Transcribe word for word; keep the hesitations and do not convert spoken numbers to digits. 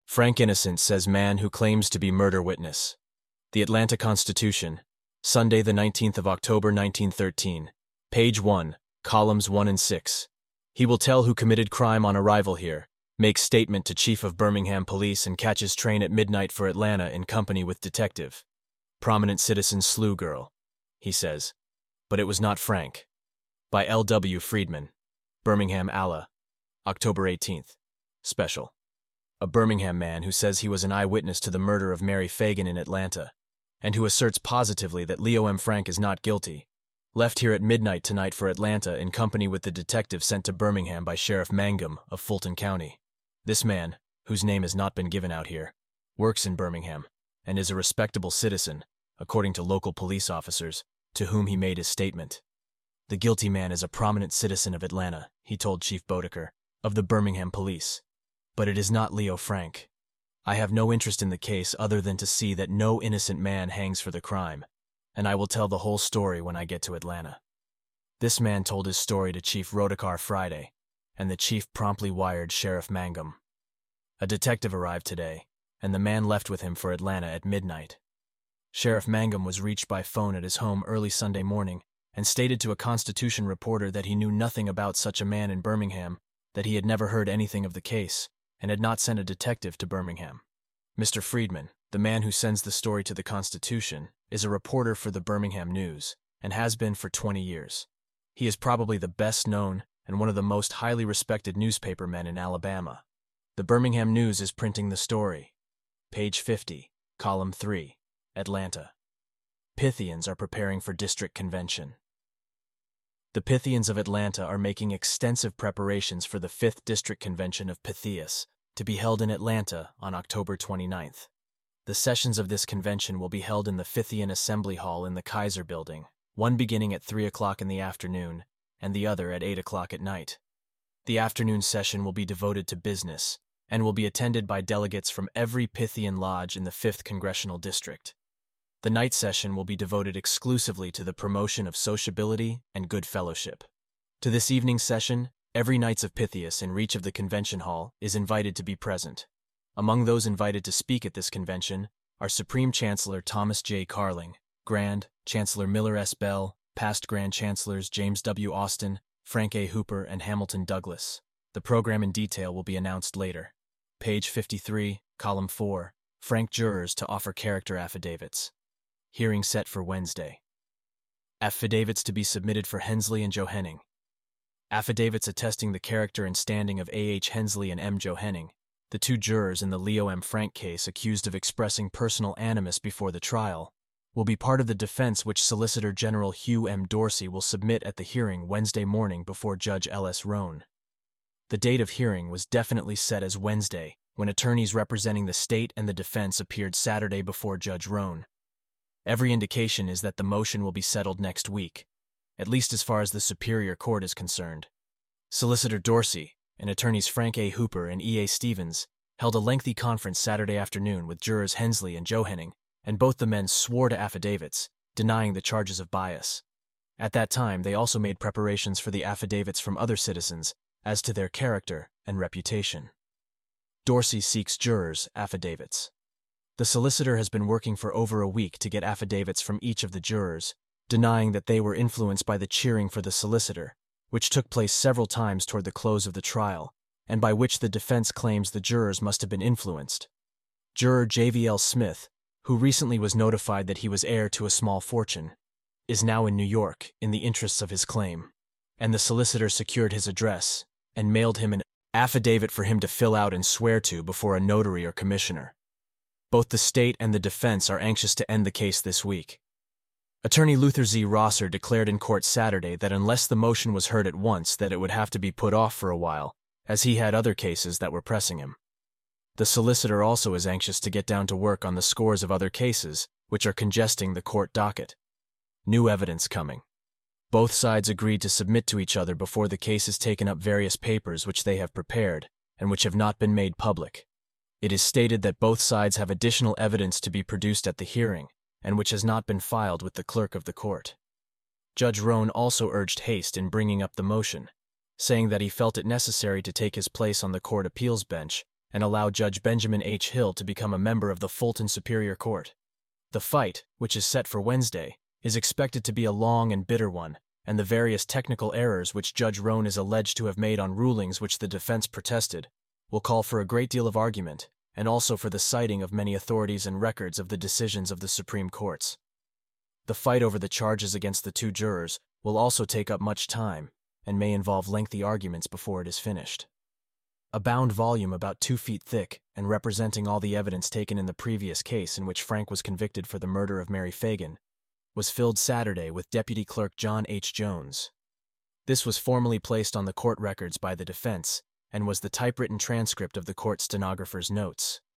Frank innocent, says man who claims to be murder witness. The Atlanta Constitution, Sunday the nineteenth of October nineteen thirteen, page one, columns one and six. He will tell who committed crime on arrival here, makes statement to Chief of Birmingham Police and catches train at midnight for Atlanta in company with detective. Prominent citizen slew girl, he says. But it was not Frank. By L W Friedman. Birmingham, Ala. October eighteenth. Special. A Birmingham man who says he was an eyewitness to the murder of Mary Fagan in Atlanta, and who asserts positively that Leo M. Frank is not guilty, left here at midnight tonight for Atlanta in company with the detective sent to Birmingham by Sheriff Mangum of Fulton County. This man, whose name has not been given out here, works in Birmingham, and is a respectable citizen, according to local police officers, to whom he made his statement. The guilty man is a prominent citizen of Atlanta, he told Chief Bodeker, of the Birmingham Police. But it is not Leo Frank. I have no interest in the case other than to see that no innocent man hangs for the crime, and I will tell the whole story when I get to Atlanta. This man told his story to Chief Rodekar Friday, and the chief promptly wired Sheriff Mangum. A detective arrived today, and the man left with him for Atlanta at midnight. Sheriff Mangum was reached by phone at his home early Sunday morning and stated to a Constitution reporter that he knew nothing about such a man in Birmingham, that he had never heard anything of the case, and had not sent a detective to Birmingham. Mister Friedman, the man who sends the story to the Constitution, is a reporter for the Birmingham News, and has been for twenty years. He is probably the best known and one of the most highly respected newspapermen in Alabama. The Birmingham News is printing the story. Page fifty, column three, Atlanta. Pythians are preparing for district convention. The Pythians of Atlanta are making extensive preparations for the fifth District Convention of Pythias, to be held in Atlanta on October twenty-ninth. The sessions of this convention will be held in the Pythian Assembly Hall in the Kaiser Building, one beginning at three o'clock in the afternoon, and the other at eight o'clock at night. The afternoon session will be devoted to business, and will be attended by delegates from every Pythian lodge in the fifth Congressional District. The night session will be devoted exclusively to the promotion of sociability and good fellowship. To this evening's session, every Knights of Pythias in reach of the convention hall is invited to be present. Among those invited to speak at this convention are Supreme Chancellor Thomas J. Carling, Grand Chancellor Miller S. Bell, past Grand Chancellors James W. Austin, Frank A. Hooper, and Hamilton Douglas. The program in detail will be announced later. Page fifty-three, column four, Frank jurors to offer character affidavits. Hearing set for Wednesday. Affidavits to be submitted for Hensley and Johenning. Affidavits attesting the character and standing of A H Hensley and M. Johenning, the two jurors in the Leo M. Frank case accused of expressing personal animus before the trial, will be part of the defense which Solicitor General Hugh M. Dorsey will submit at the hearing Wednesday morning before Judge L S. Roan. The date of hearing was definitely set as Wednesday, when attorneys representing the state and the defense appeared Saturday before Judge Roan. Every indication is that the motion will be settled next week, at least as far as the Superior Court is concerned. Solicitor Dorsey and attorneys Frank A. Hooper and E. A. Stevens held a lengthy conference Saturday afternoon with jurors Hensley and Johenning, and both the men swore to affidavits, denying the charges of bias. At that time, they also made preparations for the affidavits from other citizens as to their character and reputation. Dorsey seeks jurors' affidavits. The solicitor has been working for over a week to get affidavits from each of the jurors, denying that they were influenced by the cheering for the solicitor, which took place several times toward the close of the trial, and by which the defense claims the jurors must have been influenced. Juror J V L Smith, who recently was notified that he was heir to a small fortune, is now in New York in the interests of his claim, and the solicitor secured his address and mailed him an affidavit for him to fill out and swear to before a notary or commissioner. Both the state and the defense are anxious to end the case this week. Attorney Luther Z. Rosser declared in court Saturday that unless the motion was heard at once, that it would have to be put off for a while, as he had other cases that were pressing him. The solicitor also is anxious to get down to work on the scores of other cases, which are congesting the court docket. New evidence coming. Both sides agreed to submit to each other before the case is taken up various papers which they have prepared, and which have not been made public. It is stated that both sides have additional evidence to be produced at the hearing, and which has not been filed with the clerk of the court. Judge Roan also urged haste in bringing up the motion, saying that he felt it necessary to take his place on the court appeals bench and allow Judge Benjamin H. Hill to become a member of the Fulton Superior Court. The fight, which is set for Wednesday, is expected to be a long and bitter one, and the various technical errors which Judge Roan is alleged to have made on rulings which the defense protested will call for a great deal of argument, and also for the citing of many authorities and records of the decisions of the Supreme Courts. The fight over the charges against the two jurors will also take up much time, and may involve lengthy arguments before it is finished. A bound volume about two feet thick and representing all the evidence taken in the previous case in which Frank was convicted for the murder of Mary Fagan was filled Saturday with Deputy Clerk John H. Jones. This was formally placed on the court records by the defense and was the typewritten transcript of the court stenographer's notes.